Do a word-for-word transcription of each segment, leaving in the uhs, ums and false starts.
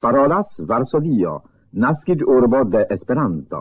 Parolas Varsovio, naskiĝurbo de Esperanto.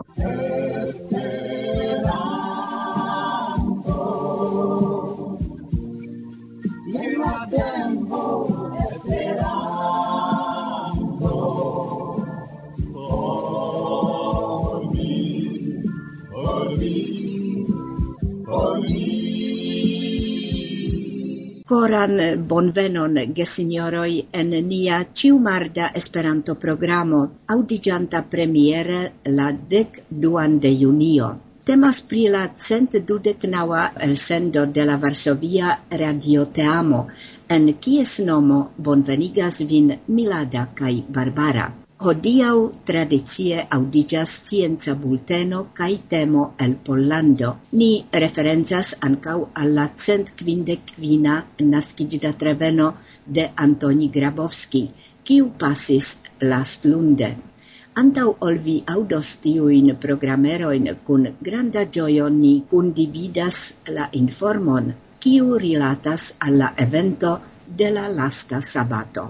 Koran bonvenon, gesignoroj, en nia ĉiumarda Esperanto-programo, aŭdiĝanta premiere la dek duan de junio. Temas pri la cent dudek naŭa elsendo de la Varsovia radioteamo, en kies nomo bonvenigas vin Milada kaj Barbara. Hodiaŭ tradicie aŭdiĝas scienca bulteno kaj temo el Pollando. Ni referencas ankaŭ al la cent kvindek kvina naskiĝdatreveno de Antoni Grabowski, kiu pasis lastlunde. Antaŭ ol vi aŭdos tiujn programerojn kun granda ĝojo ni kundividas la informon, kiu rilatas al la evento de la lasta sabato.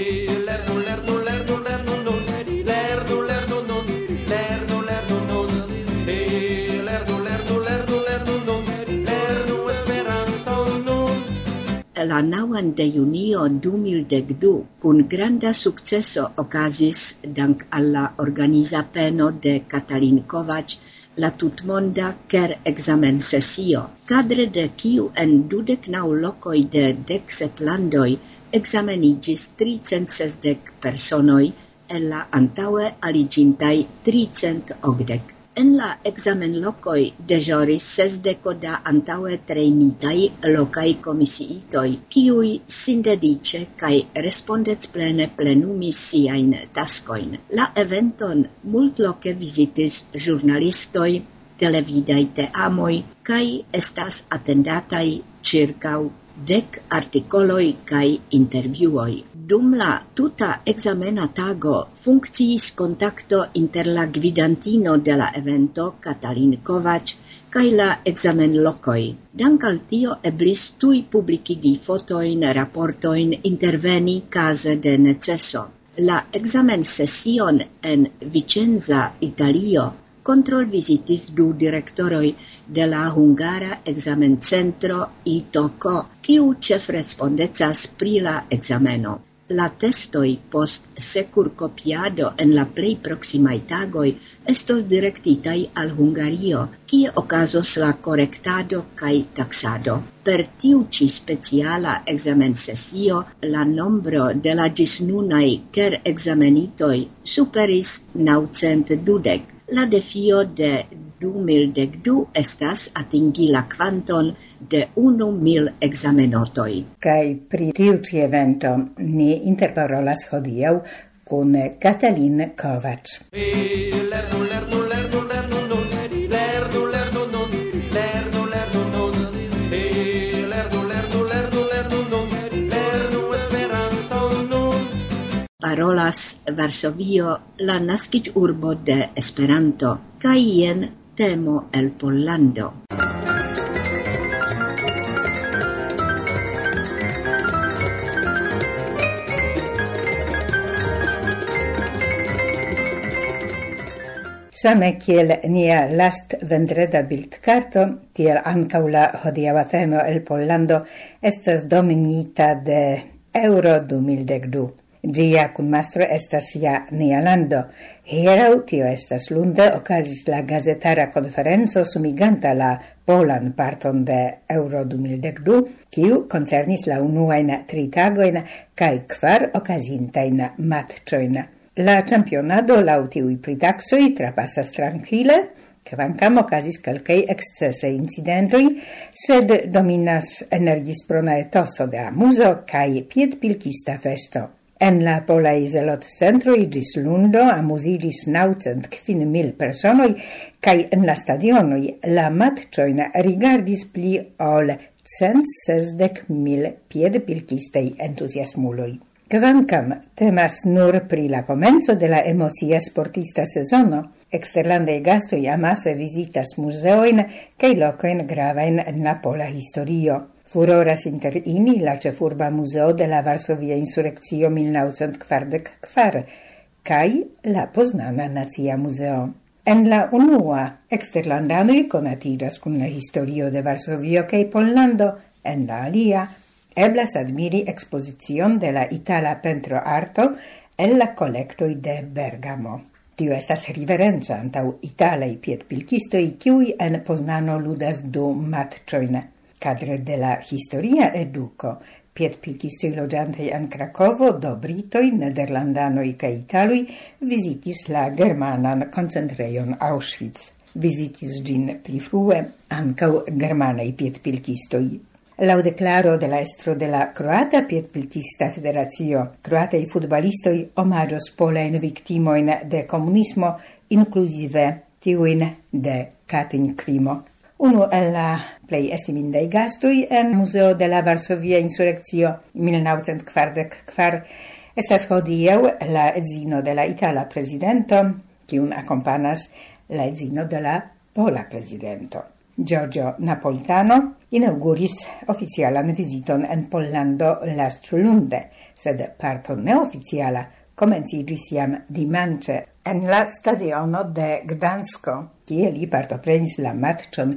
La naŭan de junio du mil dek du kun granda sukceso okazis dank al la organiza peno de Katalin Kovacs la tutmonda Ker-ekzamensesio, kadre de kiu en dudek naŭ lokoj de dek sep landoj ekzameniĝis tricent sesdek personoj el la antaŭe aliĝintaj tricent okdek. En la ekzamenlokoj deĵoris sesdeko da antaŭe trejnitaj lokaj komisiitoj, kiuj sindediĉe kaj respondecplene plenumis siajn taskojn. La eventon multloke vizitis ĵurnalistoj, televidaj teamoj kaj estas atendataj ĉirkaŭ dek artikoloj kaj intervjuoj. Dum la tuta ekzamena tago funkciis kontakto inter la gvidantino de la evento, Katalin Kovacs, kaj la ekzamenlokoj. Dank al tio eblis tuj publikigi fotojn, raportojn, interveni kaze de neceso. La ekzamensesion en Vicenza, Italio, kontrolvizitis du direktoroj de la Hungara ekzamencentro I T O K O, kiu ĉefrespondecas pri la ekzameno. La testoj post sekurkopiado en la plej proksimaj tagoj estos direktitaj al Hungario, kie okazos la korektado kaj taksado. Per tiu ĉi speciala ekzamensesio la nombro de la ĝisnunaj Ker-ekzamenitoj superis naŭcent dudek. La defio de du mil dek du estas atingi la kvanton de unu mil ekzamenotoj. Kaj pri tiu ĉi evento ni interparolas hodiaŭ kun Katalin Kovacs. Parolas Varsovio, la naskiĝurbo de Esperanto, kaj jen temo el Pollando. Same kiel nia last vendreda bildkarto, tiel ankaŭ la hodiaŭa temo el Pollando estas dominita de Euro du mil dek du. Gia kunmastro estas ja nia lando. Hieraŭ, tio estas lunde, okazis la gazetara konferenco sumiganta la polan parton de Euro du mil dek du, kiu koncernis la unuajn tri tagojn kaj kvar okazintajn matĉojn. La ĉampionado laŭ tiuj pritaksoj trapasas trankvile, kvankam okazis kelkaj ekscesaj incidentoj, sed dominas energisprona etoso de amuzo kaj piedpilkista festo. En la polaj zelotcentroj ĝis lundo amuzigis naŭcent kvin mil personoj kaj en la stadionoj la matĉojn rigardis pli ol cent sesdek mil piedpilkistaj entuziasmuloj. Kvankam temas nur pri la komenco de la emocia sportista sezono, eksterlandaj gastoj amase vizitas muzeojn kaj lokojn gravajn en la pola historio. Furoras inter ini la ĉefurba muzeo de la Varsovia Insurekcio mil naŭcent kvardek kvar, kai la Poznana Nacia Museo. En la unua exterlandanoj konatiĝas kun la historio de Varsovio kaj Pollando, en la alia eblas admiri ekspozicion de la itala pentroarto el la kolektoj de Bergamo. Tio estas riverenca antaŭ italaj piedpilkistoj, kiuj en Poznano ludas du matĉojn. Kadre de la historia eduko, piedpilkistoj loĝantaj en Krakovo do britoj, nederlandanoj kaj italoj vizitis la germanan koncentrejon Auschwitz. Vizitis ĝin pli frue ankaŭ germanaj piedpilkistoj. Laŭ deklaro de la estro de la Kroata Piedpilkista Federacio, kroataj futbalistoj omaĝos polajn viktimojn de komunismo, inkluzive tiujn de Katyń-Krimo. Unu el la plej estimindaj gastoj en Muzeo de la Varsovia Insurekcio mil naŭcent kvardek kvar estas hodiaŭ la edzino de la itala prezidento, kiun akompanas la edzino de la pola prezidento. Giorgio Napolitano inauguris oficialan viziton en Pollando lastulunde, sed parto neoficiala komenciĝis jam dimanĉe en la stadiono de Gdansko, kie li partoprenis la matĉon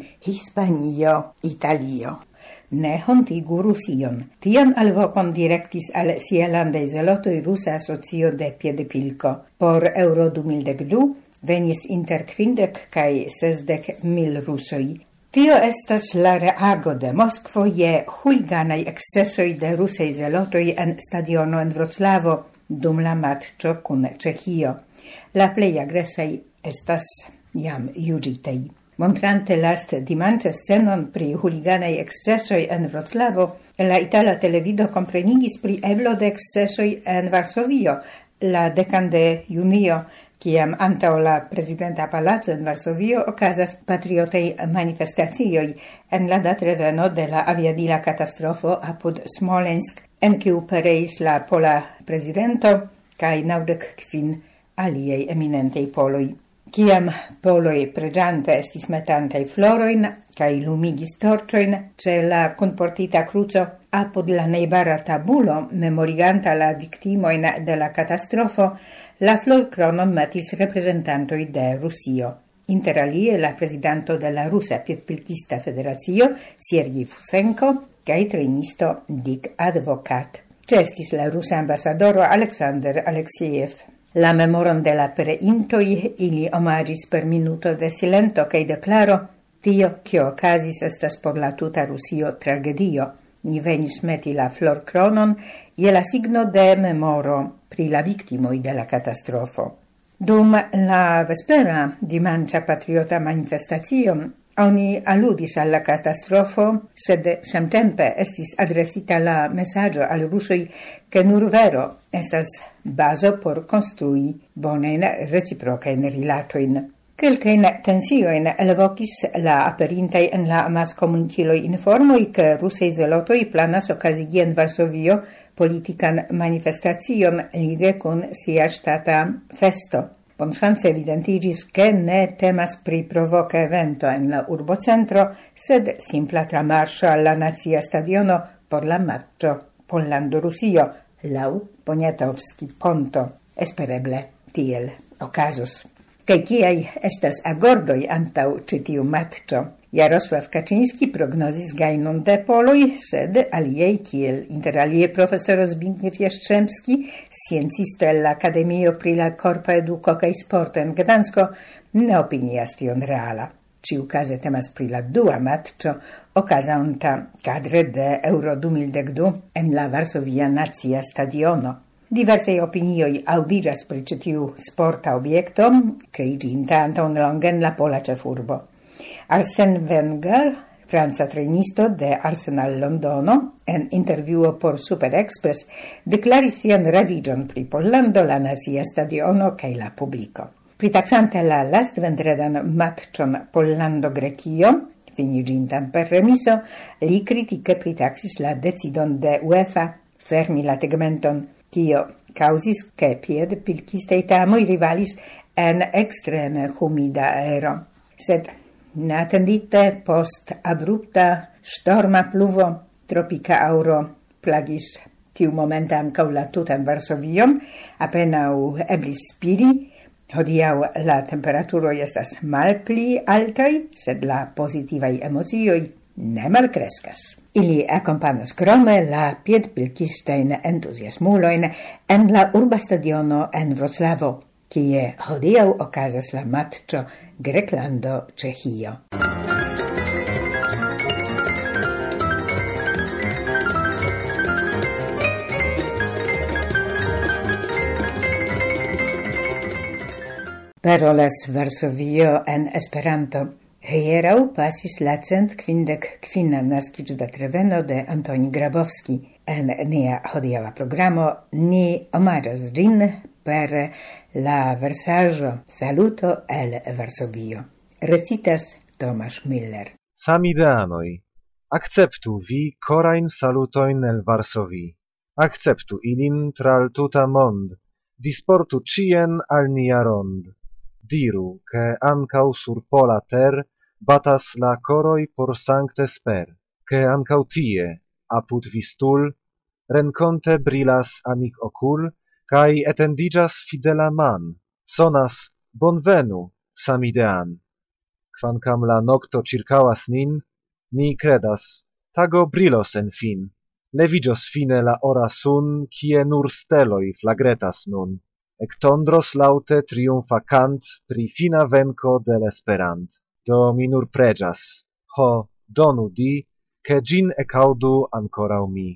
Hispanio-Italio. Ne hontigu Rusion. Tian alvokon direktis al sia landaj zelotoj Rusa Asocio de Piedpilko. Por Euro du mil du venis inter kvindek kaj sesdek mil rusoj. Tio estas la reago de Moskvo je huliganaj ekscesoj de rusaj zelotoj en stadiono en Vroclavo dum la matĉo kun Ĉeĥio. La plej agresaj estas jam juĝitaj. Montrante last dimanĉe scenon pri huliganaj ekscesoj en Vroclavo, la itala televido komprenigis pri eblo de ekscesoj en Varsovio la dekan de junio, kiam antaŭ la prezidenta palaco en Varsovio okazas patriotaj manifestacioj en la datreveno de la aviadila katastrofo apud Smolensk, en kiu pereis la pola prezidento kaj naŭdek kvin aliaj eminentaj poloj. Kiam poloj preĝante estis metantaj florojn kaj lumigis torĉojn ĉe la kunportita kruco apud la najbara tabulo memoriganta la viktimojn de la katastrofo, la florkronon metis reprezentantoj de Rusio. Inter alie la prezidanto de la Rusa Piedpilkista Federacio, Sergej Fusenko, kaj trejnisto Dick Advokat. Ĉeestis la rusa ambasadoro Aleksandr Aleksiejev. La memoron de la pereintoj ili omaĝis per minuto de silento kaj deklaro: tio, kio okazis, estas por la tuta Rusio tragedio. Ni venis meti la florkronon je la signo de memoro pri la viktimoj de la katastrofo. Dum la vespera dimanĉa patriota manifestacio oni aludis al la katastrofo, sed samtempe estis adresita la mesaĝo al rusoj, ke nur vero estas bazo por konstrui bonajn reciprokajn rilatojn. Kelkajn tensiojn elvokis la aperintaj en la amaskomunikiloj informoj, ke rusaj zelotoj planas okazigi en Varsovio politikan manifestacion lige kun sia ŝtata festo. Bonŝance evidentiĝis, ke ne temas pri provoka evento en la urbocentro, sed simpla tramarŝo al la nacia stadiono por la matĉo Pollando-Rusio laŭ Poniatovski ponto. Espereble tiel okazos. Kaj kiaj estas agordoj antaŭ ĉi tiu matĉo? Jarosław Kaczyński prognozis gajnon de poloj, sed aliaj, kiel inter alie profesoro Zbigniew Jastrzębski, sciencisto el la Akademio pri la Korpa Eduko kaj Sporto en Gdansko, ne opinias tion reala. Ĉiukaze temas pri la dua matĉo okazanta kadre de Euro du mil du en la Varsovia Nacia Stadiono. Diversaj opinioj aŭdiĝas pri ĉi tiu sporta objekto, kreiĝinta antaŭnelonge en la pola ĉefurbo. Arsène Wenger, franca trejnisto de Arsenal Londono, en intervjuo por Super Express, deklaris sian reviĝon pri Pollando, la nacia stadiono kaj la publiko. Pritaksante la lastvendredan matĉon Pollando-Grekio, finiĝintan per remiso, li kritike pritaksis la decidon de UEFA fermi la tegmenton, kio caŭzis, ke piedpilkistaj tamoj rivalis en ekstreme humida aero. Sed neatendite post abrupta ŝtorma pluvo tropika aŭro plagis tiu momenta ancau la tutan Varsovion, apenau eblis spiri. Hodiau la temperaturo estas malpli altai, sed la positivai emozioi ne malcrescas. Ili accompagnas crome la piedpilkistein entusiasmuloin en la urba stadiono en Wroclavo, kie hodiau okazas la matcho Greclando-Ĉeĥio. Parolas Varsovio en Esperanto. Hierau pasis la cent kvindek kvina naskiĝdatreveno de Antoni Grabowski. En nia hodiaŭa programo ni omaĝas ĝin per la versaĵo Saluto el Varsovio. Recitas Tomasz Miller. Samideanoj, akceptu vi korajn salutojn el Varsovi. Akceptu ilin tra l tuta mond. Disportu ĉien al nia rond. Diru, che ancau sur pola ter batas la coroi por sancte sper, che ancau tie, apud vistul, renconte brilas amic ocul, cae etendigas fidela man, sonas bonvenu, samidean. Quancam la nocto circauas nin, ni credas, tago brilos en fin, levigios fine la ora sun, kie nur steloi flagretas nun. Ectondros laute triumfa cant pri fina venco del Esperant. Do mi nur pregas, ho, donu di, che gin ecaudu ancorau mi.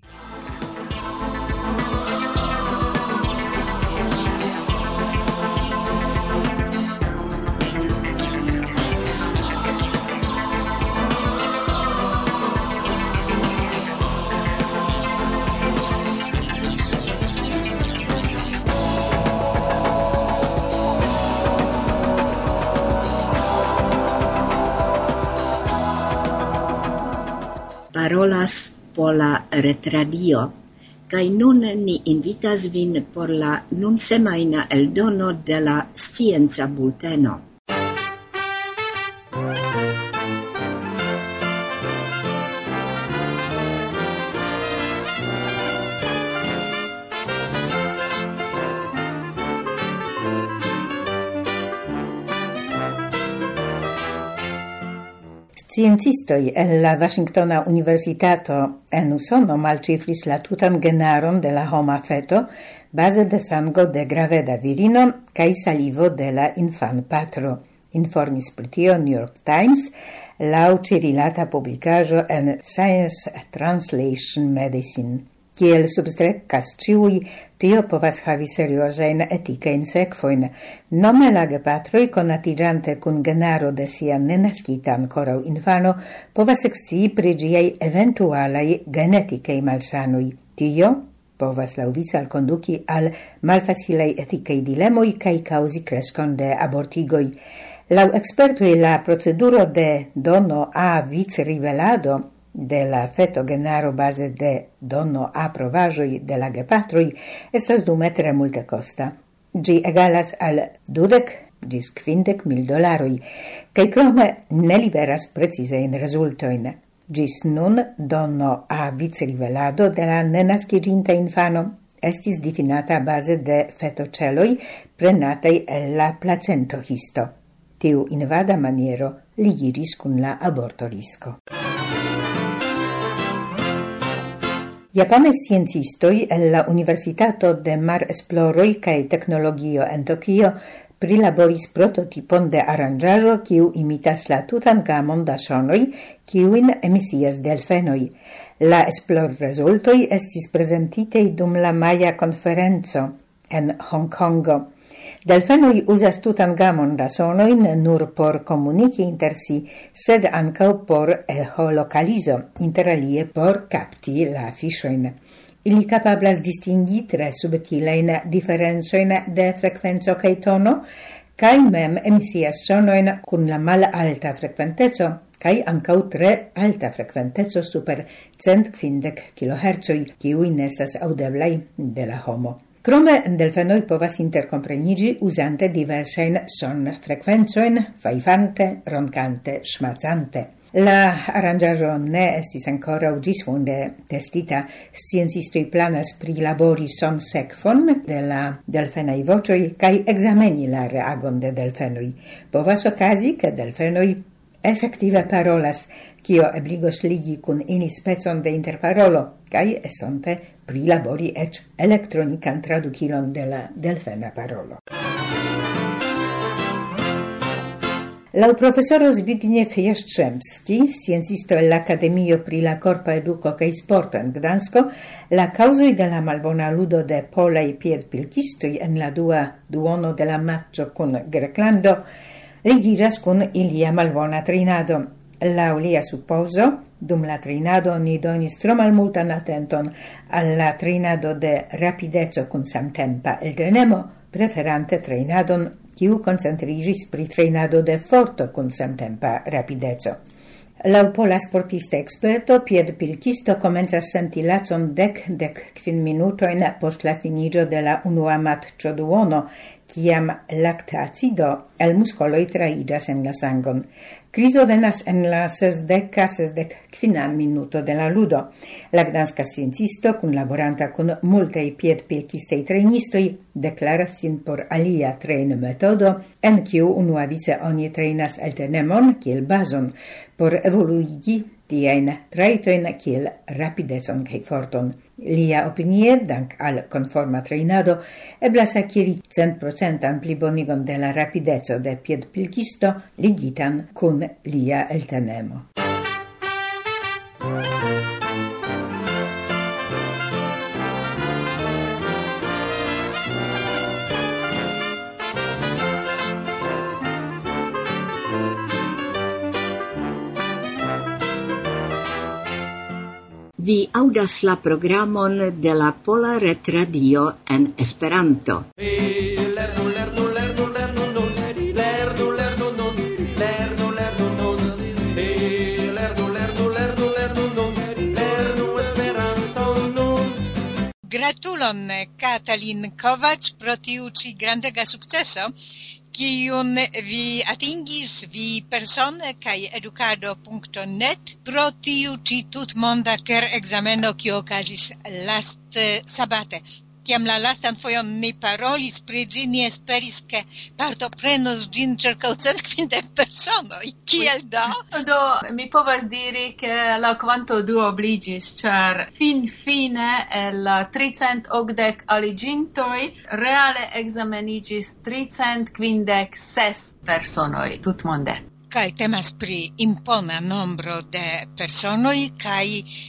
Parolas Pola Retradio, kaj nun ni invitas vin por la nun semajna eldono de la Scienca Bulteno. Sciencistoi en la Washingtona Universitato en Usono malcifris la tutan genaron de la homa feto base de sango de graveda virino cae salivo de la infan patro, informis pri tio New York Times, lau cirilata publicajo en Science Translation Medicine. Kiel substrecas ciui, tio povas havi seriosain eticain sekvoin. Nome la gepatroi conatigiante cun genaro de sia nenaskita ancorau infano povas excii pri giai eventualai geneticei malsanui. Tio povas lauvice al conduci al malfacilei eticei dilemoi cae causi crescon de abortigoi. Lau expertoi la proceduro de dono a vic rivelado de la feto genaro base de dono a provajoi de la gepatroi estas dume tre multe costa. Gi egalas al dudec gis quindec mil dolaroi, cae crome ne liveras precisein resultoin. Gis nun dono a vic rivelado de la nenasciginta infano estis difinata base de fetoceloi prenatei el la placento histo. Tiu invada maniero ligiris cun la aborto risco. Japane sciencistoi el la Universitato de Mar Esploroi cae Tecnologio en Tokio prilaboris prototipon de aranĝaĵo kiu imitas la tutan gamon da sonoj kiujn emisias delfenoj. La esplorrezultoj estis prezentitaj dum la maja konferenco en Hongkongo. Delfenoj uzas tutan gamon da sonojn nur por komuniki inter si, sed ankaŭ por eĥolokalizo, interalie por kapti la fiŝojn. Ili kapablas distingi tre subtilajn diferencojn de frekvenco kaj tono, kaj mem emisias sonojn kun la malalta frekventeco kaj ankaŭ tre alta frekventeco super cent kvindek kilohercoj, kiuj ne estas aŭdeblaj de la homo. Krome delfenoj povas interkomprenigi uzante diversajn son-frekvencojn, fajfante, ronkante, ŝmacante. La aranĝaĵo ne estis ankoraŭ ĝisfonde testita. Sciencistoj planas prilabori sonsekvon de la delfenaj voĉoj kaj ekzameni la reagon de delfenoj. Povas okazi, ke delfenoj efektive parolas, kio ebligos ligi kun ili specon de interparolo kaj estonte prilabori eĉ elektronikan tradukilon de la delfena parolo. Lau profesoro Zbigniew Jastrzębski, sciencisto el l'Akademio pri la Corpa Educo kaj Sporto en Gdansko, la causoj de la malbona ludo de polaj piedpilkistoj en la dua duono de la matĉo kun Greklando ligiĝas kun ilia malbona trejnado. Laŭ lia supozo, dum la trejnado ni donis tro malmultan atenton al la trejnado de rapideco kun samtempa eltenemo, preferante trejnadon kiu koncentriĝis pri trejnado de forto kun samtempa rapideco. Laŭ pola sportista eksperto, piedpilkisto komencas senti lacon dek dek kvin minutojn post la finiĝo de la unua matĉoduono, kiam laktacido el muskoloj traiĝas en la sangon. Krizo venas en la sesdeka sesdek kvina minuto de la ludo. La gdanska sciencisto, kunlaboranta kun multaj piedpilkistaj trejnistoj, deklaras sin por alia trejnmetodo, en kiu unuavice oni trejnas eltenemon kiel bazon por evoluigi tiajn trajtojn kiel rapidecon kaj forton. Lia opinie, dank al konforma trejnado, eblas akiri cent procentan plibonigon de la rapideco de piedpilkisto ligitan kun lia eltenemo. Vi aŭdas la programon de la Pola Retradio en Esperanto. Lernu, lernu, lernu, lernu nun. Lernu, lernu nun. Lernu, lernu nun. Lernu, lernu, lernu, lernu nun. Lernu Esperanton nun. Gratulon, Katalin Kovac, pro tiu ĉi grandega sukceso, kiun vi atingis vi persone kaj edukado punkto net pro tiu ĉi tutmonda kerekzameno kio okazis laste sabate. Kiam la lastan fojon ni parolis pri ĝi, ni esperis, ke partoprenos ĝin ĉirkaŭ cent kvindek personoj. Kiel do? Do, mi povas diri, ke la kvanto duobliĝis, ĉar finfine el la tricent okdek aliĝintoj reale ekzameniĝis tricent kvindek ses personoj tutmonde. Kaj temas pri impona nombro de personoj kaj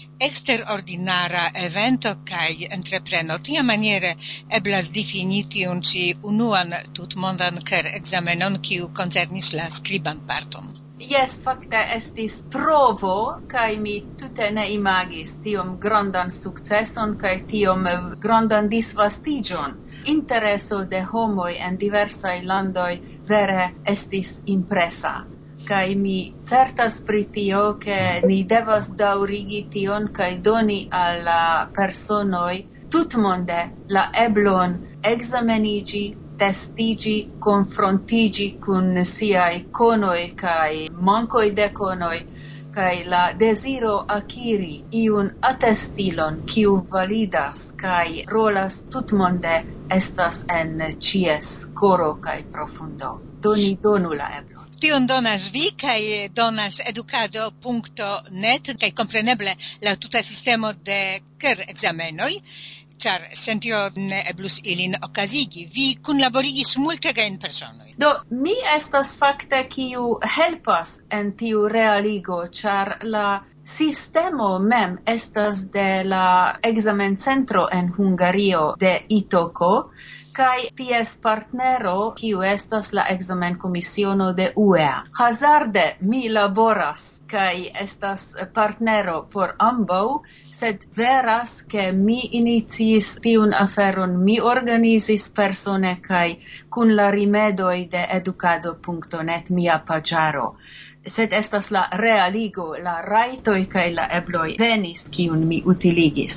eksterordinara evento kaj entrepreno. Tiamaniere eblas difini tiun ĉi unuan tutmondan kerekzamenon, kiu koncernis la skriban parton. Yes, fakte estis provo, kaj mi tute ne imagis tiom grandan sukceson kaj tiom grandan disvastiĝon. Intereso de homoj en diversaj landoj vere estis impresa. Kaj mi certas pri tio, ke ni devas daŭrigi tion kaj doni al la personoj tutmonde la eblon ekzameniĝi, testiĝi, konfrontiĝi kun siaj konoj kaj mankoj de konoj, kaj la deziro akiri iun atestilon kiu validas kaj rolas tutmonde estas en ĉies koro kaj profundo. Do ni donu la eblon. Tion donas vi kaj donas edukado punkto net kaj kompreneble la tuta sistemo de kerekzamenoj, ĉar sen tio ne eblus ilin okazigi. Vi kunlaborigis multegajn personoj. Do, mi estas fakte kiu helpas en tiu realigo, ĉar la sistemo mem estas de la ekzamencentro en Hungario de Itoko, kaj ties partnero, kiu estas la ekzamenkomisiono de U E A. Hazarde mi laboras kaj estas partnero por ambaŭ, sed veras, ke mi iniciis tiun aferon, mi organizis persone kaj kun la rimedoj de edukado punkto net mia paĝaro. Sed estas la realigo, la rajtoj kaj la ebloj venis, kiun mi utiligis.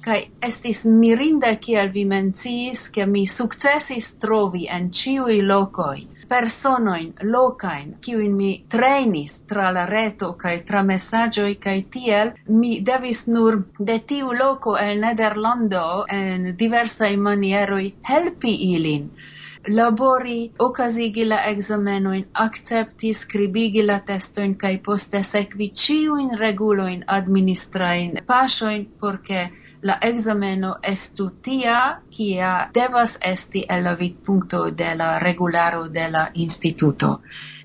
Kai estis mirinde kiel vi menciis, ke mi sukcesis trovi en ĉiuj lokoj personojn lokajn, kiujn mi trejnis tra la reto kaj tra mesaĝoj, kaj tiel mi devis nur de tiu loko el Nederlando en diversaj manieroj helpi ilin. Labori, okazigi la ekzamenojn, akcepti, skribigi la testojn kaj poste sekvi ĉiujn regulojn administrajn paŝojn, por ke la ekzameno estu tia, kia devas esti el la vidpunkto de la regularo de la instituto.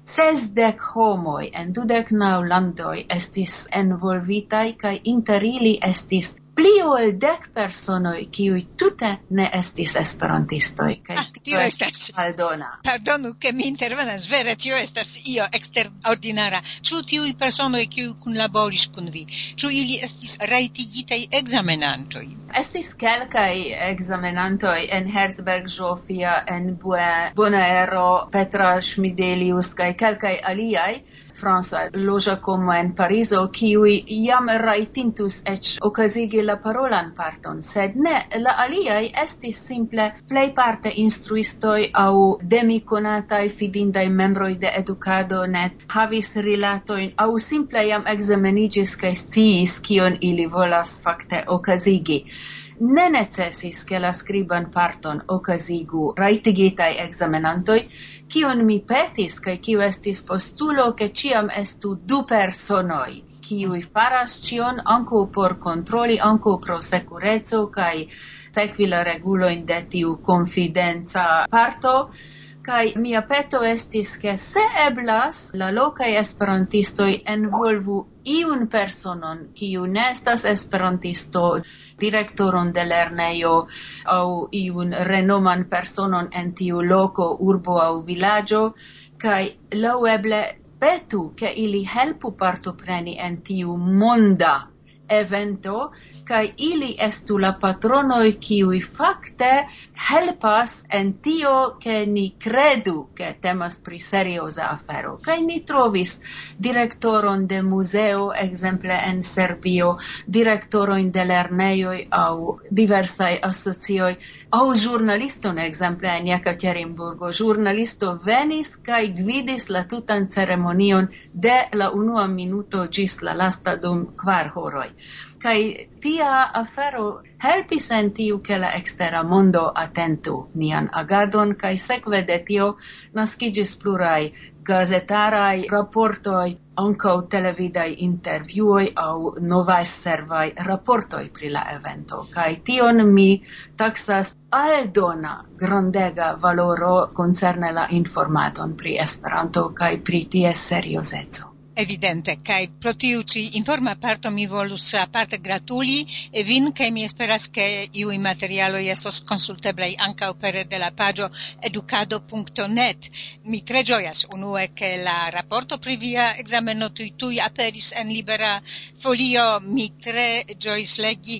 Sesdek homoj en dudek naŭ landoj estis envolvitaj kaj inter ili estis pli ol dek personoj, kiuj tute ne estis esperantistoj. Kaj Ah, tio estas aldona. Pardonu, ke mi intervenas, vere, tio estas io eksterordinara. Ĉu tiuj personoj, kiuj kunlaboris kun vi, ĉu ili estis rajtigitaj ekzamenantoj? Estis kelkaj ekzamenantoj en Herzberg Zsófia, en Bue- Bonaero, Petra Schmidelius kaj kelkaj aliaj, François Lojacomo en Parizo, kiuj jam rajtintus eĉ okazigi la parolan parton, sed ne, la aliaj estis simple plejparte instruistoj aŭ demikonataj fidindaj membroj de edukado, net havis rilatojn aŭ simple jam ekzameniĝis kaj sciis kion ili volas fakte okazigi. Ne necesis ke la skriban parton okazigu rajtigitaj ekzamenantoj, kion mi petis kaj kiu estis postulo ke ĉiam estu du personoj, kiuj faras ĉion ankaŭ por kontroli, ankaŭ pro sekureco kaj sekvi la regulojn de tiu konfidenca parto. Kaj mia peto estis, ke se eblas, la lokaj esperantistoj envolvu iun personon, kiu ne estas esperantisto, direktoron de lernejo aŭ iun renoman personon en tiu loko, urbo aŭ vilaĝo, kaj laŭeble petu, ke ili helpu partopreni en tiu monda evento, kaj ili estu la patronoj, kiuj fakte helpas en tio, ke ni kredu, ke temas pri serioza afero. Kaj ni trovis direktoron de muzeo, ekzemple en Serbio, direktorojn de lernejoj aŭ diversaj asocioj, aŭ ĵurnaliston, ekzemple en Jekaterinburgo. Ĵurnalisto venis kaj gvidis la tutan ceremonion de la unua minuto ĝis la lasta dum kvar horoj. Kaj tia afero helpis en tiu, ke la ekstera mondo atentu nian agadon, kaj sekve de tio naskiĝis pluraj gazetaraj raportoj, ankaŭ televidaj intervjuoj aŭ novaĵservaj raportoj pri la evento. Kaj tion mi taksas aldona grandega valoro koncerne la informaton pri Esperanto kaj pri ties seriozeco. Evidente, kaj pro tiu ĉi informa parto mi volus aparte gratuli e vin, kaj mi esperas, ke iuj materialoj estos konsulteblaj ankaŭ pere de la paĝo edukado punkto net. Mi tre ĝojas unue, ke la raporto pri via ekzameno tuj tuj aperis en Libera Folio. Mi tre ĝojis legi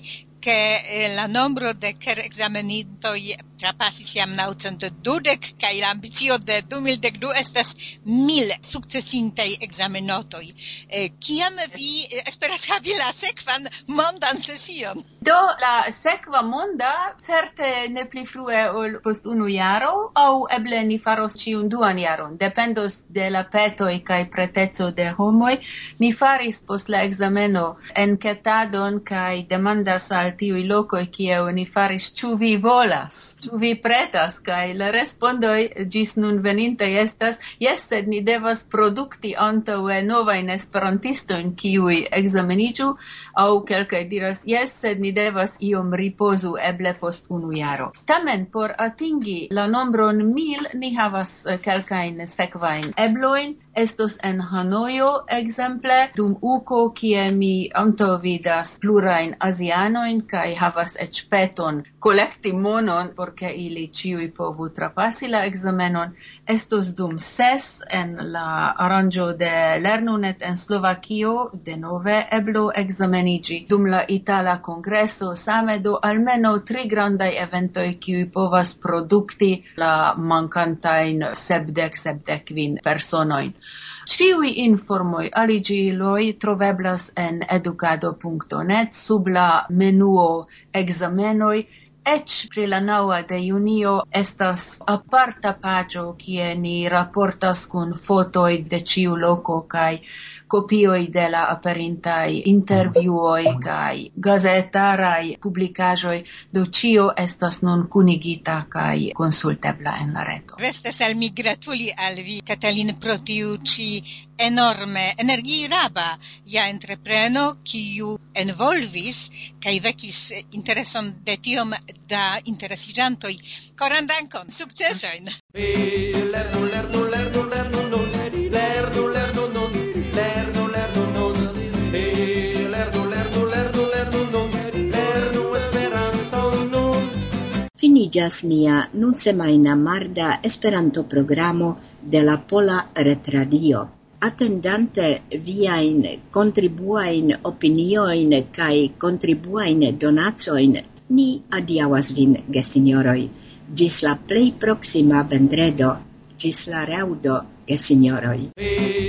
che la nombro de ker ekzamenintoj trapasis jam naŭcent dudek, kaj la ambicio de du mil dekdu estas mil sukcesintaj ekzamenotoj. Eh, kiam vi esperas havi la sekvan mondan sesion? Do la sekva monda certe ne pli frue ol post unu jaro, aŭ eble ni faros ĉiun duan jaron, dependos de la petoj kaj preteco de homoj. Mi faris post la ekzameno enketadon kaj demandas al tiuj lokoj kie oni faris ĉu vi volas. Ĉu vi pretas? Kaj la respondoj ĝis nun venintaj estas: jes, sed ni devas produkti antaŭe novajn esperantistojn kiuj ekzameniĝu, aŭ kelkaj diras: jes, sed ni devas iom ripozu eble post unu jaro. Tamen por atingi la nombron mil ni havas kelkajn sekvajn eblojn. Estos en Hanojo, ekzemple, dum uko, kie mi antaŭvidas plurajn azianojn kaj havas eĉ peton kolekti monon por por che ili ciui povu trapassi la examenon, estos dum ses en la aranĝo de Lernunet en Slovakio, de nove eblo examenigi. Dum la Itala Kongreso same do almeno tri grandaj eventoj, kiuj povas produkti la mankantajn sepdek sepdek kvin personojn. Ciui informoi aligiiloi troveblas en edukado punto net sub la menuo examenoi. Ec pri la naŭa de junio estas aparta pagio kie ni raportas kun fotoj de ciu loko kaj copioi de la aperintai interviuoi kai gazetarai publicaĵoj, do cio estas nun kunigita kai konsultebla en la reto. Restas al mi gratuli al vi, Katalin, pro tiu ĉi enorme energiraba ja entrepreno, kiu envolvis kaj vekis intereson de tiom da interesiĝantoj. Koran dankon, sukcesojn! Lernu, lernu, lernu, lernu, nun. Lernu, lernu, nun. Lernu, lernu, nun. Lernu, lernu, lernu, lernu, nun. Lernu Esperanton nun. Finiĝas nia nunsemaina marda Esperanto-programo de la Pola Retradio. Attendante viajn kontribuajn opiniojn kaj kontribuajn donacojn, ni adiaŭas vin, gesinjoroj. Ĝis la plej proksima vendredo, ĝis la reaŭdo, gesinjoroj.